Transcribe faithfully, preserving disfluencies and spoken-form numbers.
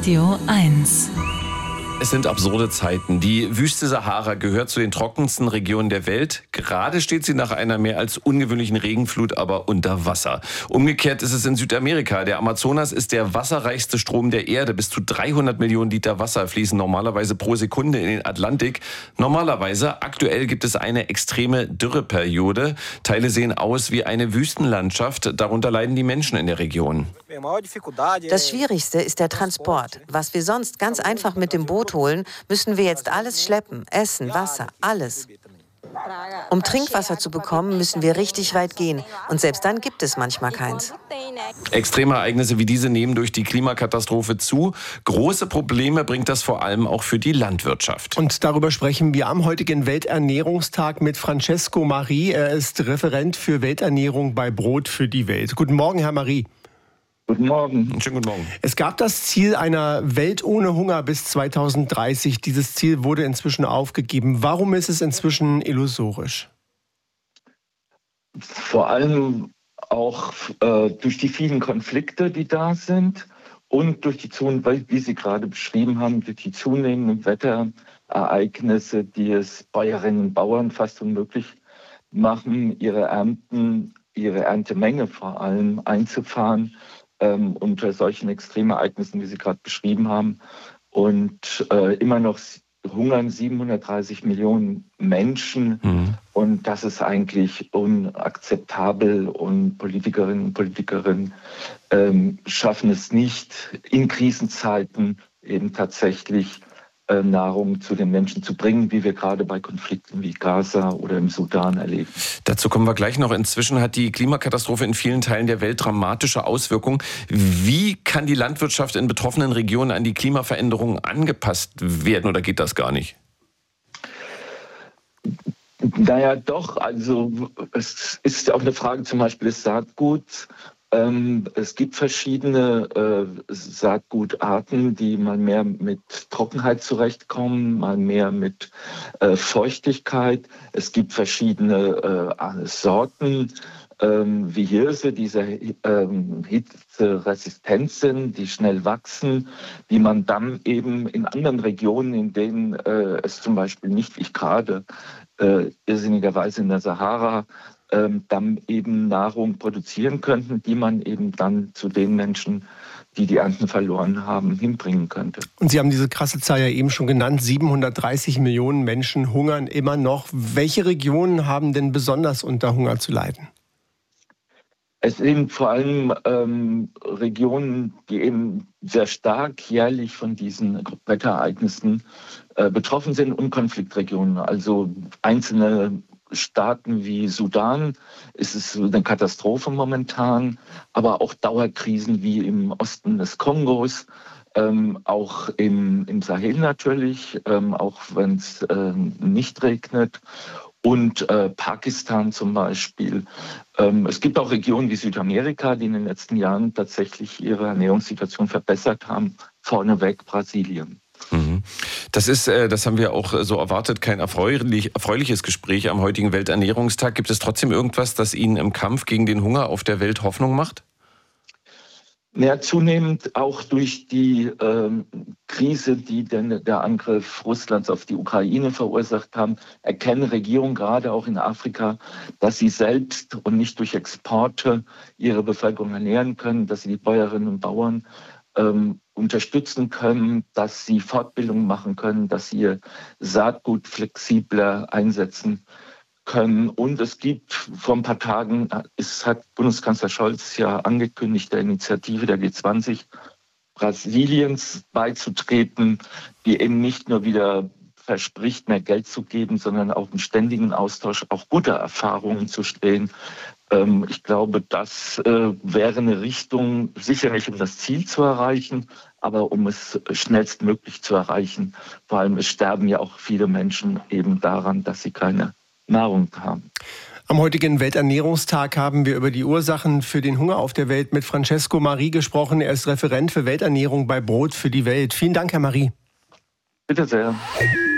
Radio eins. Es sind absurde Zeiten. Die Wüste Sahara gehört zu den trockensten Regionen der Welt. Gerade steht sie nach einer mehr als ungewöhnlichen Regenflut aber unter Wasser. Umgekehrt ist es in Südamerika. Der Amazonas ist der wasserreichste Strom der Erde. Bis zu dreihundert Millionen Liter Wasser fließen normalerweise pro Sekunde in den Atlantik. Normalerweise, aktuell gibt es eine extreme Dürreperiode. Teile sehen aus wie eine Wüstenlandschaft. Darunter leiden die Menschen in der Region. Das Schwierigste ist der Transport. Was wir sonst ganz einfach mit dem Boot holen, müssen wir jetzt alles schleppen. Essen, Wasser, alles. Um Trinkwasser zu bekommen, müssen wir richtig weit gehen. Und selbst dann gibt es manchmal keins. Extreme Ereignisse wie diese nehmen durch die Klimakatastrophe zu. Große Probleme bringt das vor allem auch für die Landwirtschaft. Und darüber sprechen wir am heutigen Welternährungstag mit Francesco Marie. Er ist Referent für Welternährung bei Brot für die Welt. Guten Morgen, Herr Marie. Guten Morgen. Schönen guten Morgen. Es gab das Ziel einer Welt ohne Hunger bis zweitausenddreißig. Dieses Ziel wurde inzwischen aufgegeben. Warum ist es inzwischen illusorisch? Vor allem auch äh, durch die vielen Konflikte, die da sind und durch die, wie Sie gerade beschrieben haben, durch die zunehmenden Wetterereignisse, die es Bäuerinnen und Bauern fast unmöglich machen, ihre Ernten, ihre Erntemenge vor allem einzufahren. Ähm, unter solchen Extremereignissen, wie Sie gerade beschrieben haben. Und äh, immer noch hungern siebenhundertdreißig Millionen Menschen. Mhm. Und das ist eigentlich unakzeptabel. Und Politikerinnen und Politiker ähm, schaffen es nicht, in Krisenzeiten eben tatsächlich äh, Nahrung zu den Menschen zu bringen, wie wir gerade bei Konflikten wie Gaza oder im Sudan erleben. Dazu kommen wir gleich noch. Inzwischen hat die Klimakatastrophe in vielen Teilen der Welt dramatische Auswirkungen. Wie kann die Landwirtschaft in betroffenen Regionen an die Klimaveränderungen angepasst werden oder geht das gar nicht? Naja, doch. Also es ist auch eine Frage zum Beispiel des Saatguts. Ähm, es gibt verschiedene äh, Saatgutarten, die mal mehr mit Trockenheit zurechtkommen, mal mehr mit äh, Feuchtigkeit. Es gibt verschiedene äh, Sorten, ähm, wie Hirse, die sehr ähm, hitzeresistent sind, die schnell wachsen, die man dann eben in anderen Regionen, in denen äh, es zum Beispiel nicht, wie ich gerade, äh, irrsinnigerweise in der Sahara, dann eben Nahrung produzieren könnten, die man eben dann zu den Menschen, die die Ernten verloren haben, hinbringen könnte. Und Sie haben diese krasse Zahl ja eben schon genannt, siebenhundertdreißig Millionen Menschen hungern immer noch. Welche Regionen haben denn besonders unter Hunger zu leiden? Es sind vor allem ähm, Regionen, die eben sehr stark jährlich von diesen Wetterereignissen äh, betroffen sind und Konfliktregionen, also einzelne Staaten wie Sudan ist es eine Katastrophe momentan, aber auch Dauerkrisen wie im Osten des Kongos, ähm, auch im, im Sahel natürlich, ähm, auch wenn es äh, nicht regnet. Und äh, Pakistan zum Beispiel. Ähm, es gibt auch Regionen wie Südamerika, die in den letzten Jahren tatsächlich ihre Ernährungssituation verbessert haben. Vorneweg Brasilien. Das ist, das haben wir auch so erwartet, kein erfreulich, erfreuliches Gespräch am heutigen Welternährungstag. Gibt es trotzdem irgendwas, das Ihnen im Kampf gegen den Hunger auf der Welt Hoffnung macht? Ja, zunehmend auch durch die ähm, Krise, die denn der Angriff Russlands auf die Ukraine verursacht haben, erkennen Regierungen gerade auch in Afrika, dass sie selbst und nicht durch Exporte ihre Bevölkerung ernähren können, dass sie die Bäuerinnen und Bauern ähm, unterstützen können, dass sie Fortbildung machen können, dass sie ihr Saatgut flexibler einsetzen können. Und es gibt vor ein paar Tagen, es hat Bundeskanzler Scholz ja angekündigt, der Initiative der G zwanzig Brasiliens beizutreten, die eben nicht nur wieder verspricht, mehr Geld zu geben, sondern auch im ständigen Austausch auch gute Erfahrungen zu stehen. Ähm, ich glaube, das äh, wäre eine Richtung, sicher nicht um das Ziel zu erreichen, aber um es schnellstmöglich zu erreichen. Vor allem, es sterben ja auch viele Menschen eben daran, dass sie keine Nahrung haben. Am heutigen Welternährungstag haben wir über die Ursachen für den Hunger auf der Welt mit Francesco Marie gesprochen. Er ist Referent für Welternährung bei Brot für die Welt. Vielen Dank, Herr Marie. Bitte sehr.